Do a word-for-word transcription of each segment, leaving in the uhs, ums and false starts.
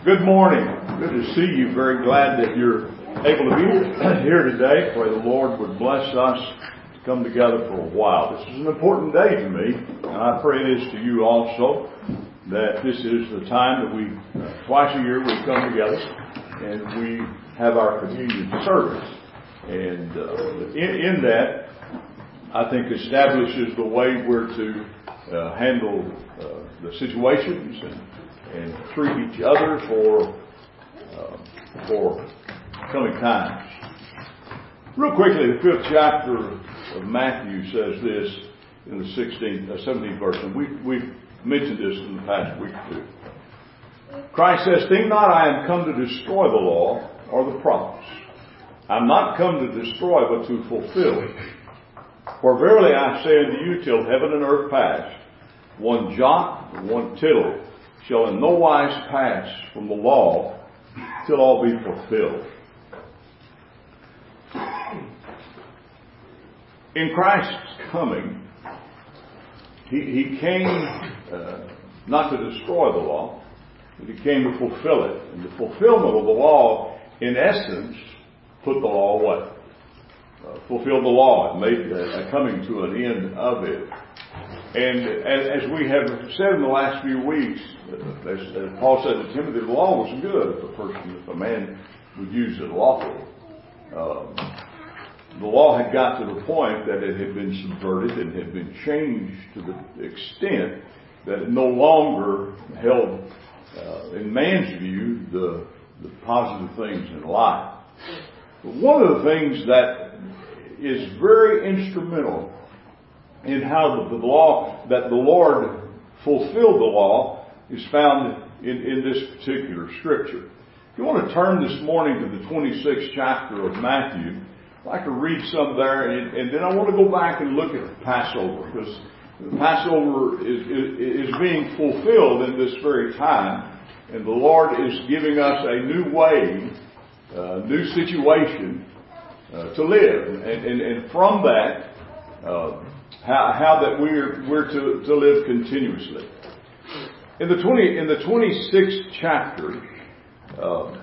Good morning. Good to see you. Very glad that you're able to be here today. Pray the Lord would bless us to come together for a while. This is an important day to me, and I pray it is to you also, that this is the time that we, uh, twice a year, we come together and we have our communion service. And uh, in, in that, I think establishes the way we're to uh, handle uh, the situations and, and treat each other for uh, for coming times. Real quickly, the fifth chapter of Matthew says this in the sixteenth, uh, seventeenth verse, and we, we've mentioned this in the past week or two. Christ says, "Think not I am come to destroy the law or the prophets. I'm not come to destroy, but to fulfill. For verily I say unto you, till heaven and earth pass, one jot and one tittle shall in no wise pass from the law till all be fulfilled." In Christ's coming, He, he came uh, not to destroy the law, but He came to fulfill it. And the fulfillment of the law, in essence, put the law away. Uh, fulfilled the law and made a, a coming to an end of it. And as, as we have said in the last few weeks, as, as Paul said to Timothy, the law was good if a person, if a man would use it lawfully. Um, the law had got to the point that it had been subverted and had been changed to the extent that it no longer held, uh, in man's view, the, the positive things in life. But one of the things that is very instrumental in how the, the law, that the Lord fulfilled the law, is found in, in this particular scripture. If you want to turn this morning to the twenty-sixth chapter of Matthew, I'd like to read some there, and, and then I want to go back and look at the Passover, because the Passover is, is, is being fulfilled in this very time, and the Lord is giving us a new way, a new situation uh, to live, and, and, and from that, uh, how, how that we're we're to, to live continuously. In the twenty in the twenty-sixth chapter. Uh,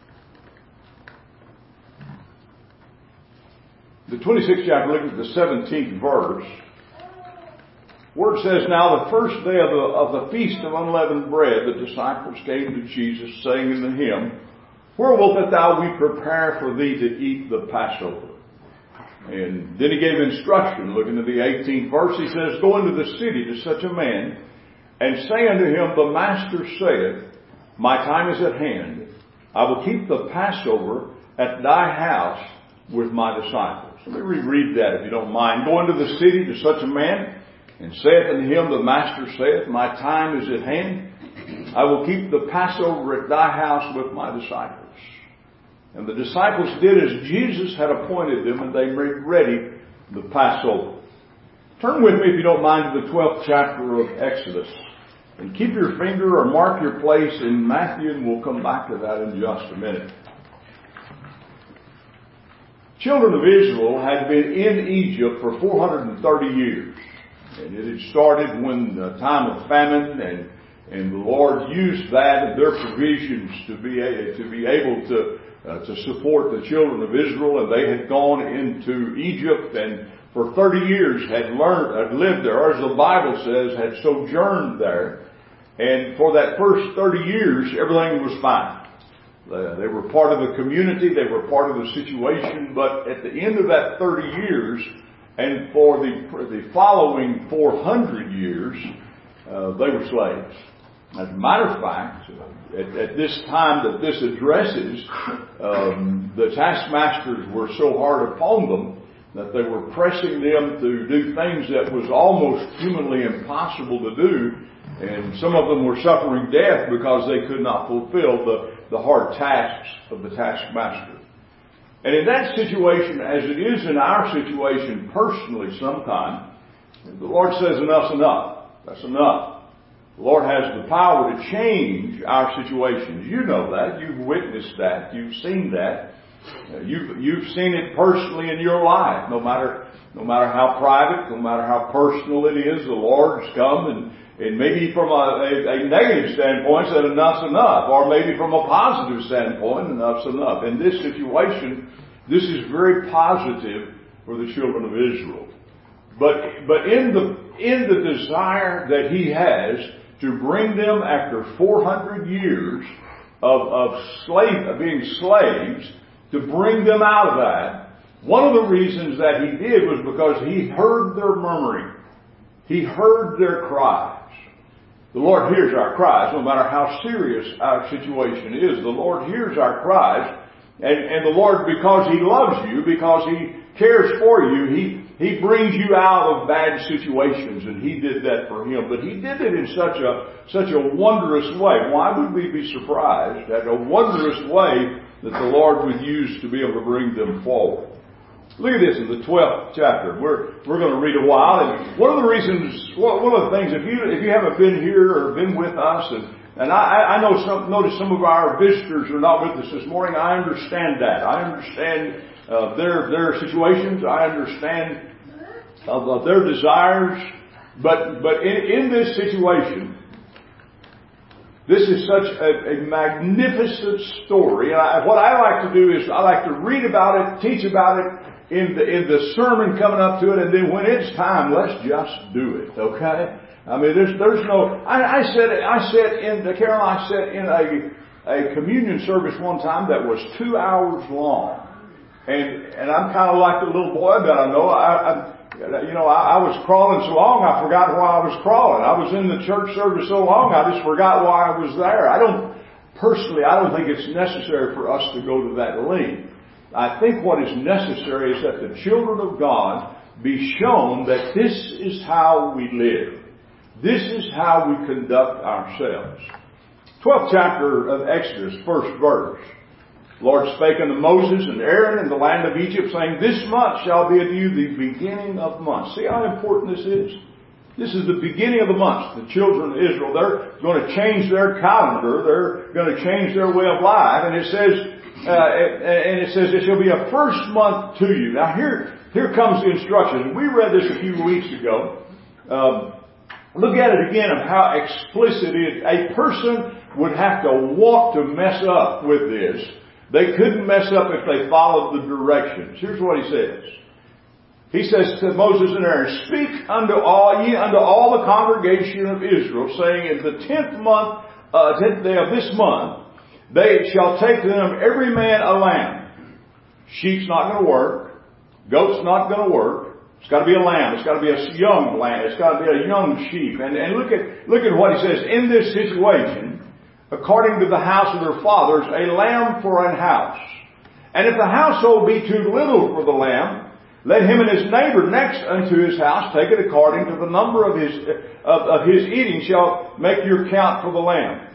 The twenty-sixth chapter, look at the seventeenth verse, where it says, "Now the first day of the, of the feast of unleavened bread, the disciples came to Jesus, saying unto him, Where wilt that thou we prepare for thee to eat the Passover?" And then he gave instruction. Looking at the eighteenth verse, he says, "Go into the city to such a man, and say unto him, The Master saith, My time is at hand. I will keep the Passover at thy house with my disciples." Let me reread that if you don't mind. "Go into the city to such a man, and saith unto him, The Master saith, My time is at hand. I will keep the Passover at thy house with my disciples." And the disciples did as Jesus had appointed them, and they made ready the Passover. Turn with me, if you don't mind, to the twelfth chapter of Exodus. And keep your finger or mark your place in Matthew, and we'll come back to that in just a minute. Children of Israel had been in Egypt for four hundred thirty years. And it had started when the time of famine, and, and the Lord used that and their provisions to be, to be able to, uh, to support the children of Israel. And they had gone into Egypt and for thirty years had learned, had lived there, or as the Bible says, had sojourned there. And for that first thirty years, everything was fine. Uh, they were part of the community, they were part of the situation, but at the end of that thirty years, and for the, for the following four hundred years, uh, they were slaves. As a matter of fact, at, at this time that this addresses, um, the taskmasters were so hard upon them that they were pressing them to do things that was almost humanly impossible to do, and some of them were suffering death because they could not fulfill the the hard tasks of the taskmaster. And in that situation, as it is in our situation personally sometime, the Lord says enough's enough. That's enough. The Lord has the power to change our situations. You know that. You've witnessed that. You've seen that. You've, you've seen it personally in your life. No matter, no matter how private, no matter how personal it is, the Lord's come and And maybe from a, a, a negative standpoint, that enough's enough. Or maybe from a positive standpoint, enough's enough. In this situation, this is very positive for the children of Israel. But, but in the, in the desire that He has to bring them after four hundred years of, of slave, of being slaves, to bring them out of that, one of the reasons that He did was because He heard their murmuring. He heard their cries. The Lord hears our cries, no matter how serious our situation is. The Lord hears our cries. And, and the Lord, because He loves you, because He cares for you, He, He brings you out of bad situations. And He did that for Him. But He did it in such a, such a wondrous way. Why would we be surprised at a wondrous way that the Lord would use to be able to bring them forward? Look at this in the twelfth chapter. We're, we're going to read a while. And one of the reasons, one of the things, if you, if you haven't been here or been with us, and, and I, I know some, notice some of our visitors are not with us this morning. I understand that. I understand, uh, their, their situations. I understand, uh, uh, their desires. But, but in, in this situation, this is such a, a magnificent story. And I, what I like to do is I like to read about it, teach about it, in the, in the sermon coming up to it, and then when it's time, let's just do it, okay? I mean, there's, there's no, I, I said, I said in, Carol, I said in a, a communion service one time that was two hours long. And, and I'm kind of like the little boy that I know. I, I you know, I, I was crawling so long, I forgot why I was crawling. I was in the church service so long, I just forgot why I was there. I don't, personally, I don't think it's necessary for us to go to that length. I think what is necessary is that the children of God be shown that this is how we live. This is how we conduct ourselves. twelfth chapter of Exodus, first verse. The Lord spake unto Moses and Aaron in the land of Egypt, saying, This month shall be unto you the beginning of months. See how important this is? This is the beginning of the months. The children of Israel, they're going to change their calendar. They're going to change their way of life. And it says, Uh, and it says, it shall be a first month to you. Now here, here comes the instructions. We read this a few weeks ago. Um, look at it again of how explicit it is. A person would have to want to mess up with this. They couldn't mess up if they followed the directions. Here's what he says. He says to Moses and Aaron, Speak unto all ye unto all the congregation of Israel, saying, In the tenth month, uh, tenth day of this month, they shall take to them every man a lamb. Sheep's not going to work. Goat's not going to work. It's got to be a lamb. It's got to be a young lamb. It's got to be a young sheep. And, and look at, look at what he says. In this situation, according to the house of their fathers, a lamb for an house. And if the household be too little for the lamb, let him and his neighbor next unto his house take it according to the number of his, of, of his eating shall make your count for the lamb.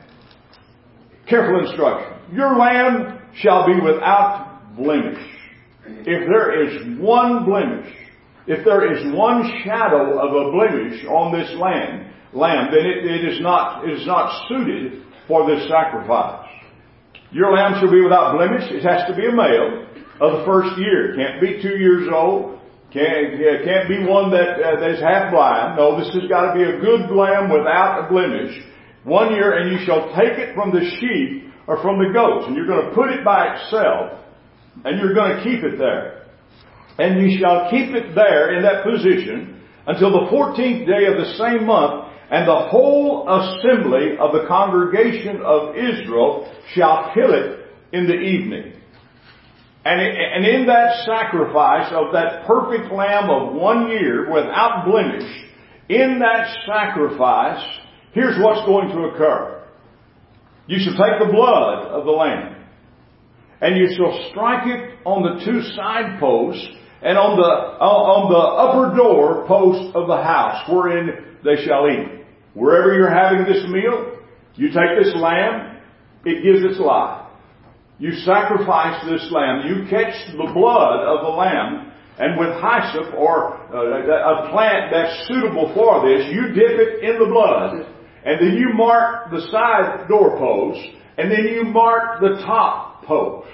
Careful instruction. Your lamb shall be without blemish. If there is one blemish, if there is one shadow of a blemish on this lamb, lamb, then it, it is not, it is not suited for this sacrifice. Your lamb shall be without blemish. It has to be a male of the first year. Can't be two years old. Can't, can't be one that, uh, that is half blind. No, this has got to be a good lamb without a blemish. One year, and you shall take it from the sheep or from the goats, and you're going to put it by itself, and you're going to keep it there. And you shall keep it there in that position until the fourteenth day of the same month, and the whole assembly of the congregation of Israel shall kill it in the evening. And, it, and in that sacrifice of that perfect lamb of one year without blemish, in that sacrifice, here's what's going to occur. You shall take the blood of the lamb, and you shall strike it on the two side posts and on the on the upper door post of the house wherein they shall eat. Wherever you're having this meal, you take this lamb, it gives its life. You sacrifice this lamb. You catch the blood of the lamb, and with hyssop or uh, a plant that's suitable for this, you dip it in the blood. And then you mark the side doorpost, and then you mark the top post.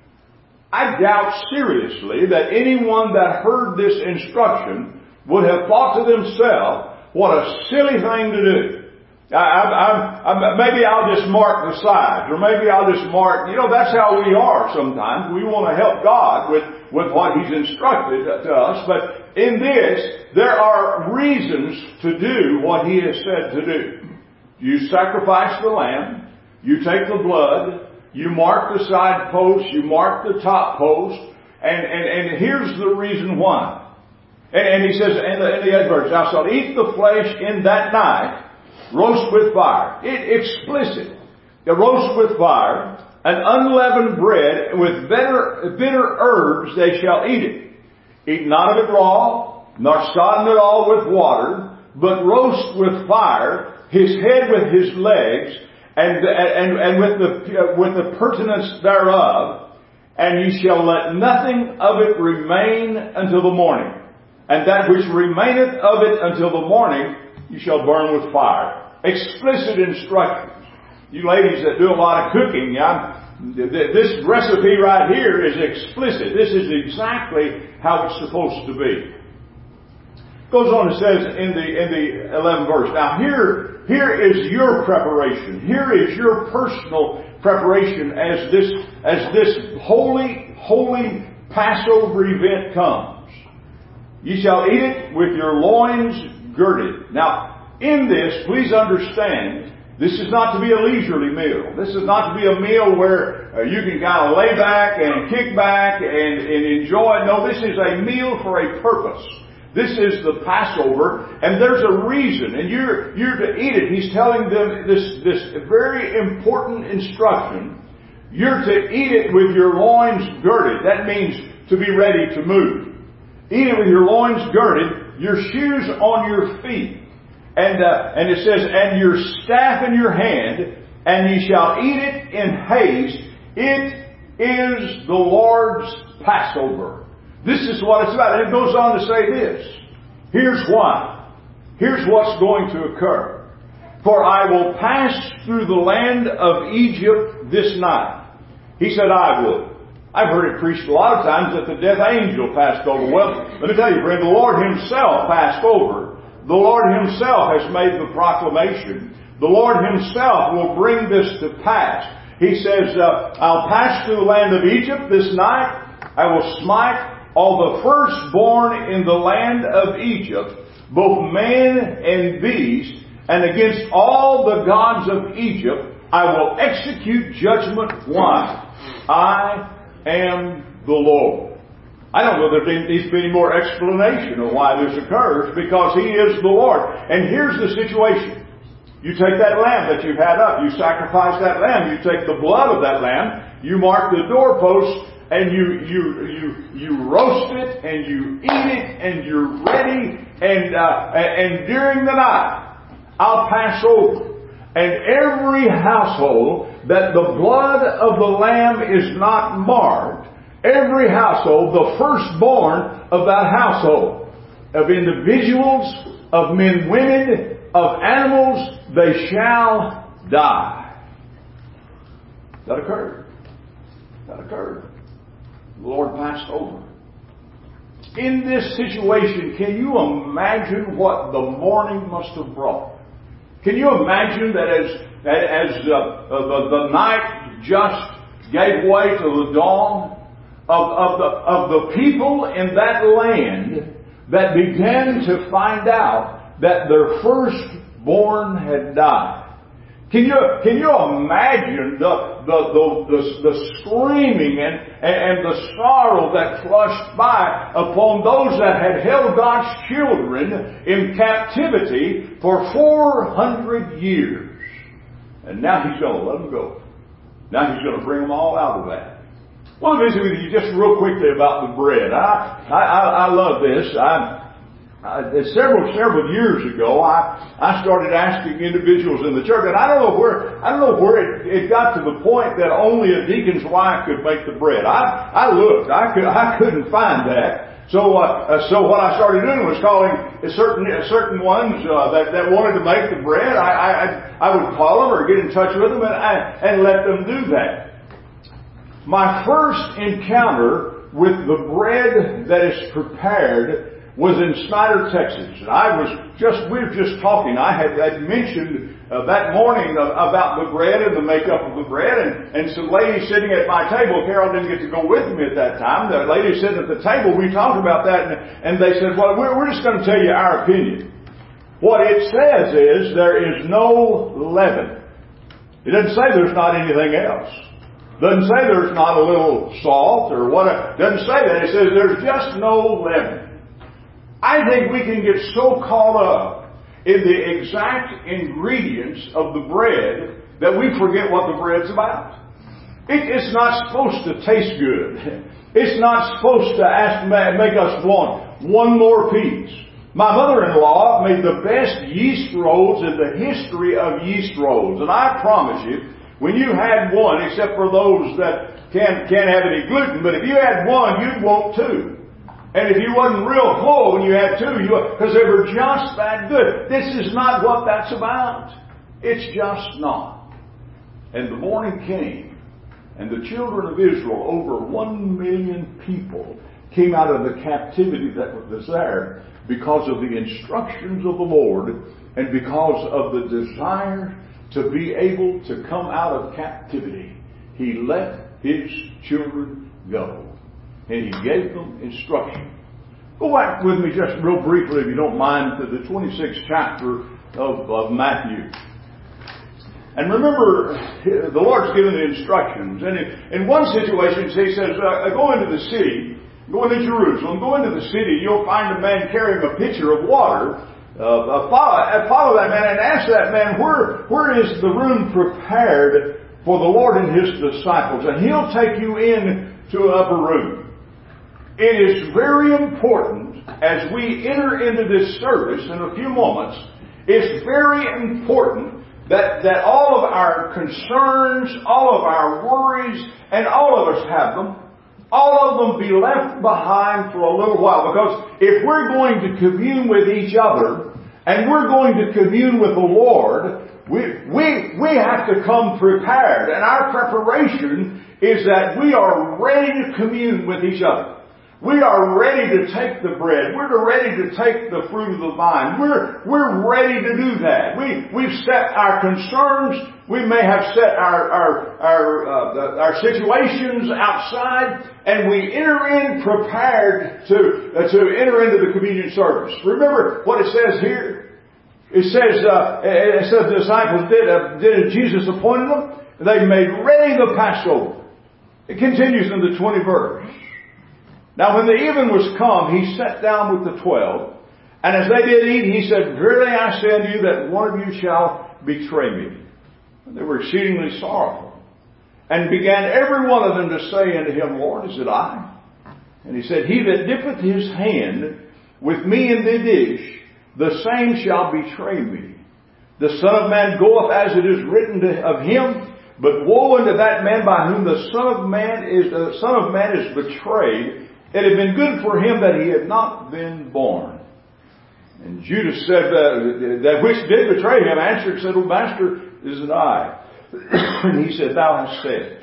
I doubt seriously that anyone that heard this instruction would have thought to themselves, what a silly thing to do. I, I, I, maybe I'll just mark the sides, or maybe I'll just mark, you know, that's how we are sometimes. We want to help God with, with what He's instructed to us, but in this, there are reasons to do what He has said to do. You sacrifice the lamb, you take the blood, you mark the side posts, you mark the top post, and, and, and here's the reason why. And, and He says in the, in the eighth verse, thou shalt eat the flesh in that night, roast with fire. It, explicit. The roast with fire, an unleavened bread with bitter, bitter herbs, they shall eat it. Eat not of it raw, nor sodden it all with water, but roast with fire, his head with his legs, and, and, and with the, with the pertinence thereof, and ye shall let nothing of it remain until the morning. And that which remaineth of it until the morning, you shall burn with fire. Explicit instructions. You ladies that do a lot of cooking, I'm, this recipe right here is explicit. This is exactly how it's supposed to be. Goes on and says in the in the eleventh verse. Now here here is your preparation. Here is your personal preparation as this as this holy holy Passover event comes. Ye shall eat it with your loins girded. Now, in this, please understand, this is not to be a leisurely meal. This is not to be a meal where uh, you can kind of lay back and kick back and, and enjoy. No, this is a meal for a purpose. This is the Passover, and there's a reason, and you're you're to eat it. He's telling them this this very important instruction. You're to eat it with your loins girded. That means to be ready to move. Eat it with your loins girded, your shoes on your feet. And, uh, and it says, and your staff in your hand, and ye shall eat it in haste. It is the Lord's Passover. This is what it's about. And it goes on to say this. Here's why. Here's what's going to occur. For I will pass through the land of Egypt this night. He said, I would. I've heard it preached a lot of times that the death angel passed over. Well, let me tell you, friend, the Lord Himself passed over. The Lord Himself has made the proclamation. The Lord Himself will bring this to pass. He says, uh, I'll pass through the land of Egypt this night. I will smite all the firstborn in the land of Egypt, both man and beast, and against all the gods of Egypt I will execute judgment. Why? I am the Lord. I don't know that there needs to be any more explanation of why this occurs, because He is the Lord. And here's the situation. You take that lamb that you've had up, you sacrifice that lamb, you take the blood of that lamb, you mark the doorpost, and you you you you roast it, and you eat it, and you're ready, and uh, and during the night, I'll pass over. And every household that the blood of the lamb is not marked, every household, the firstborn of that household, of individuals, of men, women, of animals, they shall die. That occurred. That occurred. The Lord passed over. In this situation, can you imagine what the morning must have brought? Can you imagine that as, as uh, the, the night just gave way to the dawn, Of, of, the, of the people in that land that began to find out that their firstborn had died? Can you, can you imagine the, the, the, the, the screaming and, and the sorrow that flushed by upon those that had held God's children in captivity for four hundred years? And now He's going to let them go. Now He's going to bring them all out of that. I want to visit with you just real quickly about the bread. I I, I love this. I, I, several several years ago, I I started asking individuals in the church, and I don't know where I don't know where it, it got to the point that only a deacon's wife could make the bread. I I looked, I could I couldn't find that. So uh, so what I started doing was calling certain certain ones uh, that that wanted to make the bread. I I I would call them or get in touch with them and and let them do that. My first encounter with the bread that is prepared was in Snyder, Texas. And I was just, we were just talking. I had, had mentioned uh, that morning uh, about the bread and the makeup of the bread. And, and some ladies sitting at my table, Carol didn't get to go with me at that time. The ladies sitting at the table, we talked about that. And, and they said, well, we're, we're just going to tell you our opinion. What it says is there is no leaven. It doesn't say there's not anything else. Doesn't say there's not a little salt or whatever. Doesn't say that. It says there's just no leaven. I think we can get so caught up in the exact ingredients of the bread that we forget what the bread's about. It, it's not supposed to taste good. It's not supposed to ask, make us want one more piece. My mother-in-law made the best yeast rolls in the history of yeast rolls. And I promise you, when you had one, except for those that can't, can't have any gluten, but if you had one, you'd want two. And if you wasn't real full when you had two, you because they were just that good. This is not what that's about. It's just not. And the morning came, and the children of Israel, over one million people, came out of the captivity that was there because of the instructions of the Lord and because of the desire to be able to come out of captivity. He let His children go. And He gave them instruction. Go back with me just real briefly, if you don't mind, to the twenty-sixth chapter of, of Matthew. And remember, the Lord's given the instructions. And in, in one situation, He says, uh, go into the city, go into Jerusalem, go into the city, you'll find a man carrying a pitcher of water. Uh, follow, follow that man and ask that man, where, where is the room prepared for the Lord and His disciples? And He'll take you in to an upper room. It is very important as we enter into this service in a few moments, it's very important that, that all of our concerns, all of our worries, and all of us have them, all of them be left behind for a little while. Because if we're going to commune with each other, and we're going to commune with the Lord, we, we, we have to come prepared. And our preparation is that we are ready to commune with each other. We are ready to take the bread. We're ready to take the fruit of the vine. We're, we're ready to do that. We, we've set our concerns. We may have set our, our, our, uh, our situations outside, and we enter in prepared to, uh, to enter into the communion service. Remember what it says here? It says, uh, it says the disciples did, uh, did Jesus appointed them. They made ready the Passover. It continues in the twentieth verse. Now when the even was come, He sat down with the twelve. And as they did eat, He said, verily I say unto you that one of you shall betray me. And they were exceedingly sorrowful. And began every one of them to say unto Him, Lord, is it I? And He said, he that dippeth his hand with me in the dish, the same shall betray me. The Son of Man goeth as it is written to, of Him. But woe unto that man by whom the Son of Man is, the Son of Man is betrayed. It had been good for him that he had not been born. And Judas said, uh, that which did betray him answered, said, O Master, is it I? And He said, Thou hast said.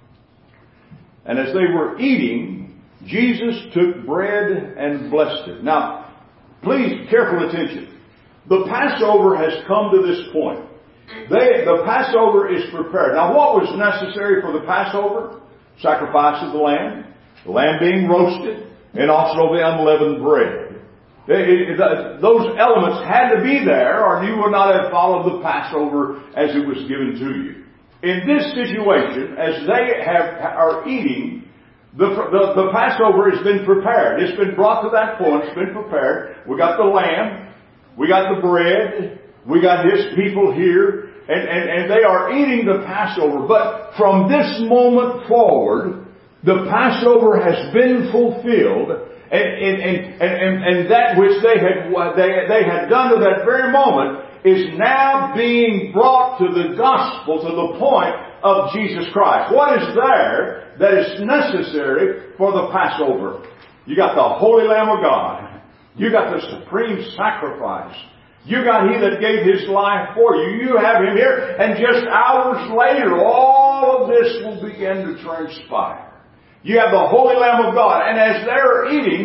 And as they were eating, Jesus took bread and blessed it. Now, please, careful attention. The Passover has come to this point. They, the Passover is prepared. Now, what was necessary for the Passover? Sacrifice of the lamb. The lamb being roasted, and also the unleavened bread. It, it, it, those elements had to be there, or you would not have followed the Passover as it was given to you. In this situation, as they have, are eating, the, the, the Passover has been prepared. It's been brought to that point. It's been prepared. We got the lamb. We got the bread. We got His people here. And, and, and they are eating the Passover. But from this moment forward, the Passover has been fulfilled, and, and, and, and, and that which they had, they, they had done to that very moment is now being brought to the gospel, to the point of Jesus Christ. What is there that is necessary for the Passover? You got the Holy Lamb of God. You got the supreme sacrifice. You got He that gave His life for you. You have Him here, and just hours later, all of this will begin to transpire. You have the Holy Lamb of God. And as they're eating,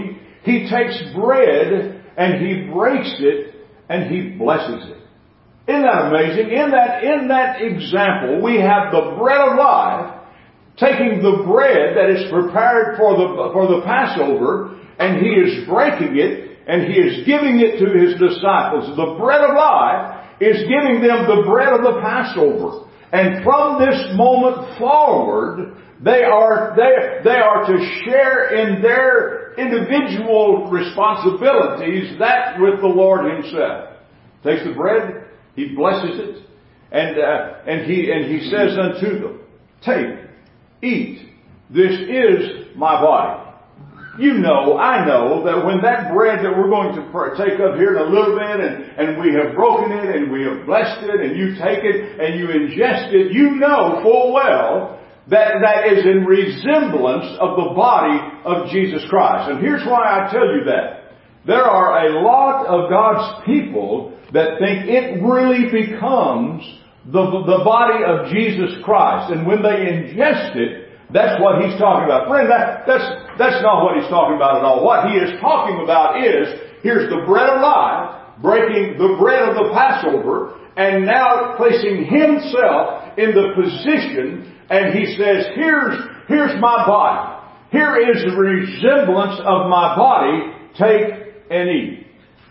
He takes bread and He breaks it and He blesses it. Isn't that amazing? In that, in that example, we have the bread of life taking the bread that is prepared for the, for the Passover, and He is breaking it and He is giving it to His disciples. The bread of life is giving them the bread of the Passover. And from this moment forward, they are, they, they are to share in their individual responsibilities that with the Lord Himself. Takes the bread, He blesses it, and, uh, and He, and He says unto them, take, eat, this is my body. You know, I know that when that bread that we're going to take up here in a little bit and, and we have broken it and we have blessed it and you take it and you ingest it, you know full well that that is in resemblance of the body of Jesus Christ. And here's why I tell you that. There are a lot of God's people that think it really becomes the, the body of Jesus Christ. And when they ingest it, that's what He's talking about. Friend, that, that's, that's not what He's talking about at all. What He is talking about is, here's the bread of life, breaking the bread of the Passover, and now placing Himself in the position, and He says, here's, here's my body. Here is the resemblance of my body. Take and eat.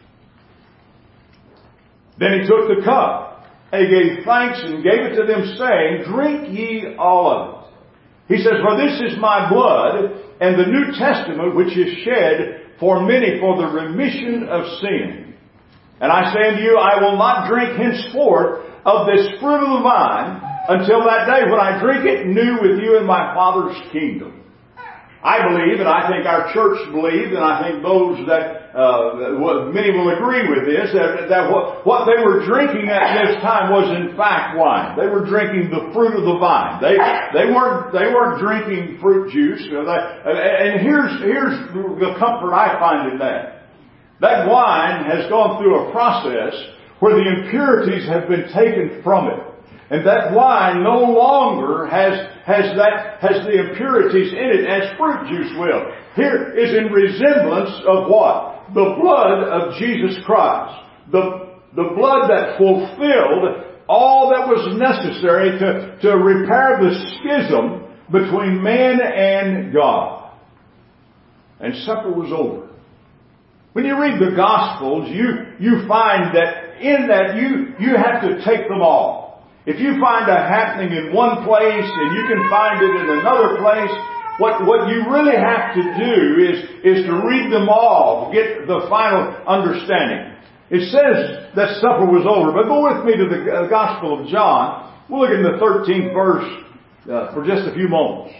Then He took the cup, and He gave thanks and gave it to them, saying, drink ye all of it. He says, for this is my blood and the New Testament which is shed for many for the remission of sin. And I say unto you, I will not drink henceforth of this fruit of the vine until that day when I drink it new with you in my Father's kingdom. I believe, and I think our church believes, and I think those that, uh, many will agree with this, that, that what, what they were drinking at this time was in fact wine. They were drinking the fruit of the vine. They, they weren't, they weren't drinking fruit juice. Or they, and here's, here's the comfort I find in that. That wine has gone through a process where the impurities have been taken from it. And that wine no longer has, has that, has the impurities in it as fruit juice will. Here is in resemblance of what? The blood of Jesus Christ. The, the blood that fulfilled all that was necessary to, to repair the schism between man and God. And supper was over. When you read the Gospels, you, you find that in that you, you have to take them all. If you find a happening in one place and you can find it in another place, what, what you really have to do is, is to read them all to get the final understanding. It says that supper was over, but go with me to the Gospel of John. We'll look in the thirteenth verse uh, for just a few moments.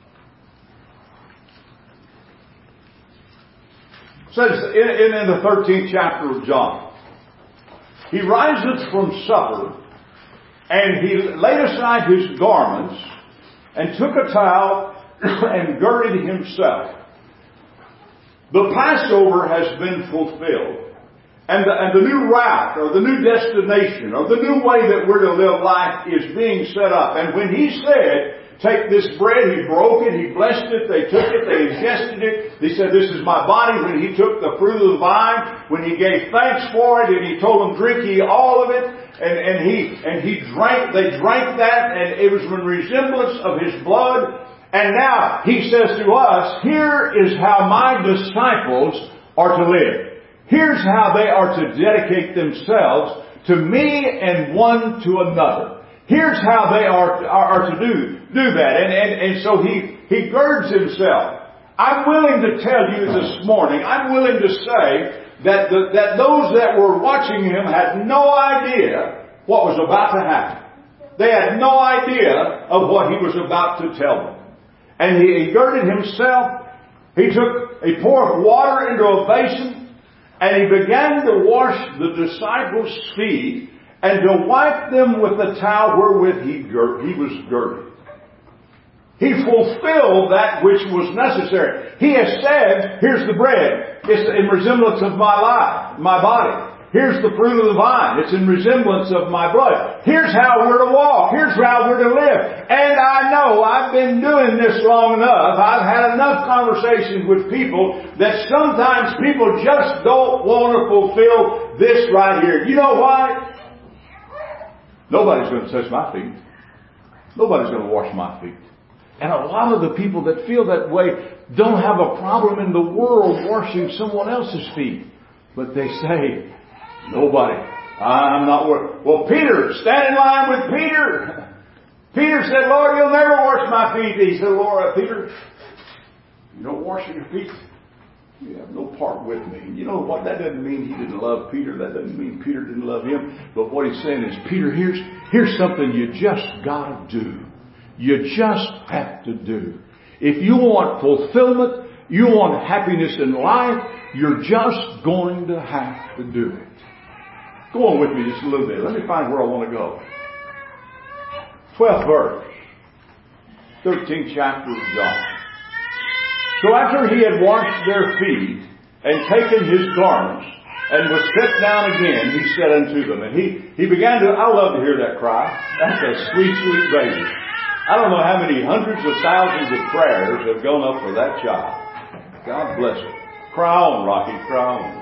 It says in, in the thirteenth chapter of John, He riseth from supper, and He laid aside His garments, and took a towel, and girded Himself. The Passover has been fulfilled. And the, and the new route, or the new destination, or the new way that we're to live life is being set up. And when He said, take this bread, He broke it, He blessed it, they took it, they ingested it. He said, this is my body. When He took the fruit of the vine, when He gave thanks for it, and He told them, drink ye all of it, and, and He, and He drank, they drank that, and it was in resemblance of His blood. And now He says to us, here is how my disciples are to live. Here's how they are to dedicate themselves to me and one to another. Here's how they are, are, are to do, do that. And, and, and so he, he girds Himself. I'm willing to tell you this morning, I'm willing to say that, the, that those that were watching Him had no idea what was about to happen. They had no idea of what He was about to tell them. And He, he girded Himself. He took, He poured water into a basin, and He began to wash the disciples' feet and to wipe them with the towel wherewith he, gir- he was girded. He fulfilled that which was necessary. He has said, here's the bread. It's in resemblance of my life, my body. Here's the fruit of the vine. It's in resemblance of my blood. Here's how we're to walk. Here's how we're to live. And I know I've been doing this long enough. I've had enough conversations with people that sometimes people just don't want to fulfill this right here. You know why? Nobody's going to touch my feet. Nobody's going to wash my feet. And a lot of the people that feel that way don't have a problem in the world washing someone else's feet. But they say, nobody. I'm not worried. Well, Peter, stand in line with Peter. Peter said, Lord, you'll never wash my feet. He said, Lord, Peter, you don't wash your feet. You have no part with me. You know what? That doesn't mean he didn't love Peter. That doesn't mean Peter didn't love him. But what he's saying is, Peter, here's, here's something you just got to do. You just have to do. If you want fulfillment, you want happiness in life, you're just going to have to do it. Go on with me just a little bit. Let me find where I want to go. twelfth verse. thirteenth chapter of John. So after he had washed their feet and taken his garments and was set down again, he said unto them, and he, he began to, I love to hear that cry. That's a sweet, sweet baby. I don't know how many hundreds of thousands of prayers have gone up for that child. God bless her. Cry on, Rocky, cry on.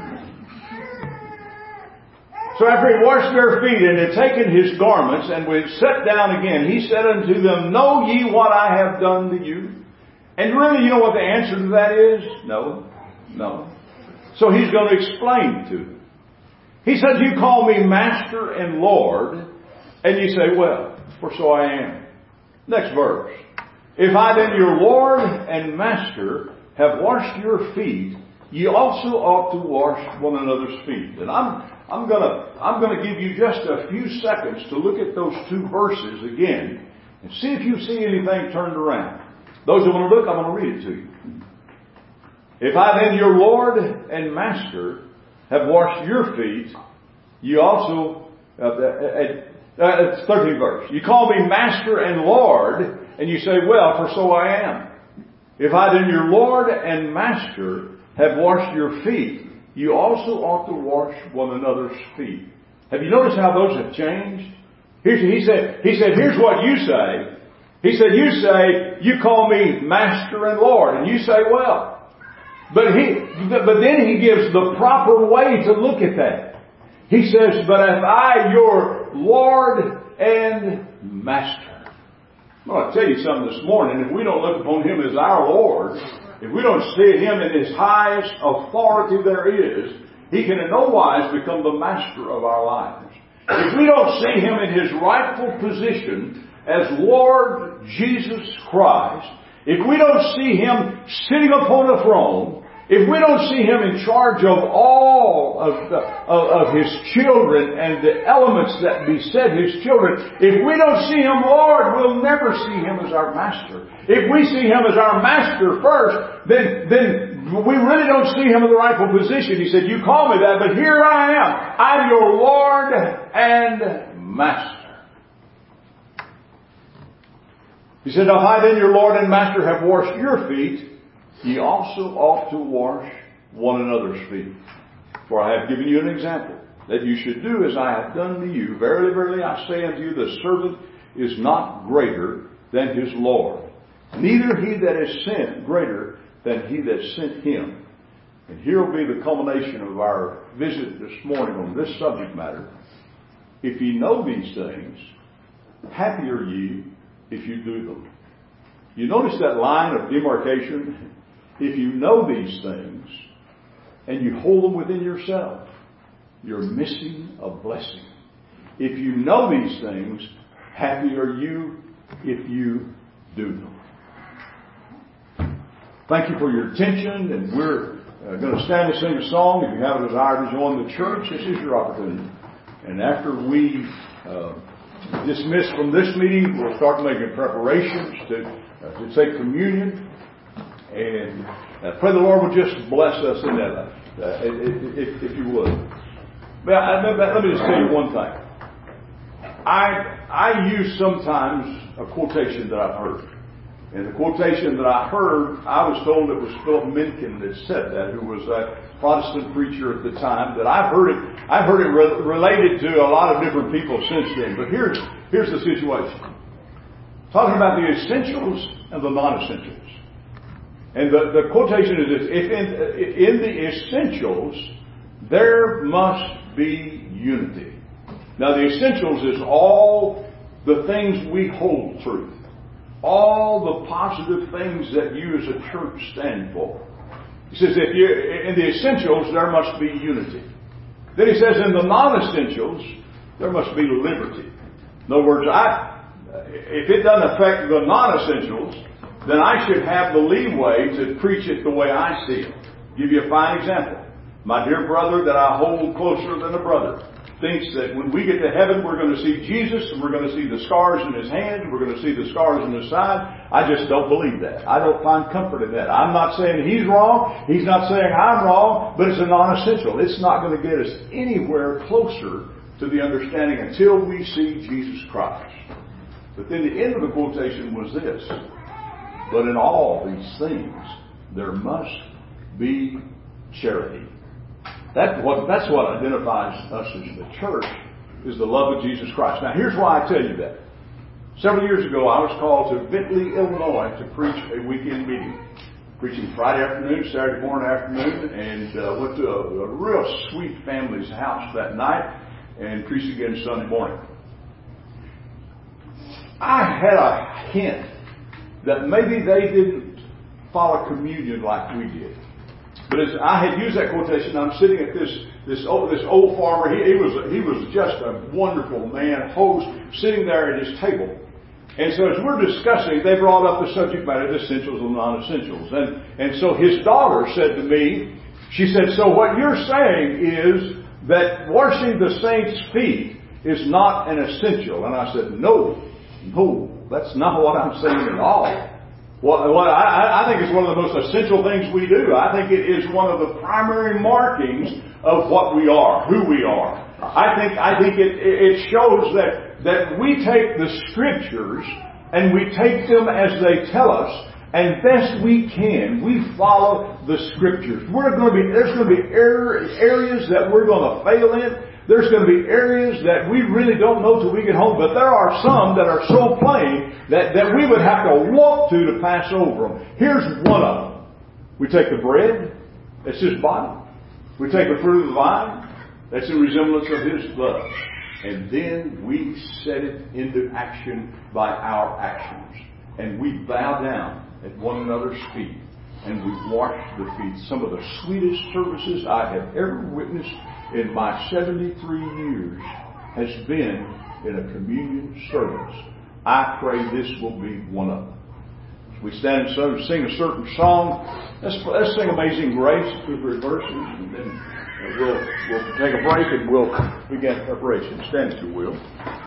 So after he washed their feet and had taken his garments and was set down again, he said unto them, Know ye what I have done to you? And really, you know what the answer to that is? No. No. So he's going to explain to them. He says, you call me Master and Lord, and you say, well, for so I am. Next verse. If I then your Lord and Master have washed your feet, ye also ought to wash one another's feet. And I'm, I'm gonna, I'm gonna give you just a few seconds to look at those two verses again and see if you see anything turned around. Those who want to look, I'm going to read it to you. If I then your Lord and Master have washed your feet, you also, uh, uh, uh, it's thirteenth verse. You call me Master and Lord, and you say, well, for so I am. If I then your Lord and Master have washed your feet, you also ought to wash one another's feet. Have you noticed how those have changed? Here's, he said, he said, here's what you say. He said, you say, you call me Master and Lord. And you say, well. But he, but then he gives the proper way to look at that. He says, but if I, your Lord and Master. I'm going to tell you something this morning. If we don't look upon Him as our Lord, if we don't see Him in His highest authority there is, He can in no wise become the master of our lives. If we don't see Him in His rightful position as Lord Jesus Christ, if we don't see Him sitting upon a throne, if we don't see Him in charge of all of, the, of, of His children and the elements that beset His children, if we don't see Him Lord, we'll never see Him as our Master. If we see Him as our Master first, then, then we really don't see Him in the rightful position. He said, you call me that, but here I am. I'm your Lord and Master. He said, if I then your Lord and Master have washed your feet, ye also ought to wash one another's feet. For I have given you an example, that you should do as I have done to you. Verily, verily, I say unto you, the servant is not greater than his Lord, neither he that is sent greater than he that sent him. And here will be the culmination of our visit this morning on this subject matter. If ye know these things, happy are ye if you do them. You notice that line of demarcation? If you know these things and you hold them within yourself, you're missing a blessing. If you know these things, happy are you if you do them. Thank you for your attention, and we're uh, going to stand and sing a song. If you have a desire to join the church, this is your opportunity. And after we uh, dismiss from this meeting, we'll start making preparations to uh, to take communion, and uh, pray the Lord would just bless us in that, uh, if, if you would. But I, let me just tell you one thing. I I use sometimes a quotation that I've heard, And the quotation that I heard, I was told it was Philip Mencken that said that, who was a Protestant preacher at the time. That I've heard it, I've heard it re- related to a lot of different people since then. But here's here's the situation. Talking about the essentials and the non-essentials. And the, the quotation is this: if in, in the essentials there must be unity. Now the essentials is all the things we hold true. All the positive things that you as a church stand for. He says, if you in the essentials, there must be unity. Then he says, in the non-essentials, there must be liberty. In other words, I, if it doesn't affect the non-essentials, then I should have the leeway to preach it the way I see it. Give you a fine example. My dear brother that I hold closer than a brother thinks that when we get to heaven, we're going to see Jesus, and we're going to see the scars in His hands, we're going to see the scars in His side. I just don't believe that. I don't find comfort in that. I'm not saying he's wrong. He's not saying I'm wrong, but it's a non-essential. It's not going to get us anywhere closer to the understanding until we see Jesus Christ. But then the end of the quotation was this: but in all these things, there must be charity. That what, that's what identifies us as the church, is the love of Jesus Christ. Now here's why I tell you that. Several years ago I was called to Bentley, Illinois to preach a weekend meeting. Preaching Friday afternoon, Saturday morning afternoon, and uh, went to a, a real sweet family's house that night and preached again Sunday morning. I had a hint that maybe they didn't follow communion like we did. But as I had used that quotation, I'm sitting at this this old, this old farmer. He, he was he was just a wonderful man, host, sitting there at his table. And so as we're discussing, they brought up the subject matter, the essentials and non-essentials. And and so his daughter said to me, she said, "So what you're saying is that washing the saints' feet is not an essential?" And I said, "No, no, that's not what I'm saying at all. Well, well I, I think it's one of the most essential things we do. I think it is one of the primary markings of what we are, who we are. I think I think it, it shows that, that we take the Scriptures and we take them as they tell us, and best we can, we follow the Scriptures. We're going to be there's going to be areas that we're going to fail in. There's going to be areas that we really don't know till we get home, but there are some that are so plain that, that we would have to walk to to pass over them. Here's one of them. We take the bread, that's His body. We take the fruit of the vine, that's in resemblance of His blood. And then we set it into action by our actions. And we bow down at one another's feet and we wash the feet. Some of the sweetest services I have ever witnessed in my seventy-three years has been in a communion service. I pray this will be one of them. We stand and sing a certain song. Let's, let's sing Amazing Grace, two or three verses, and then we'll, we'll take a break and we'll begin preparation. Stand if you will.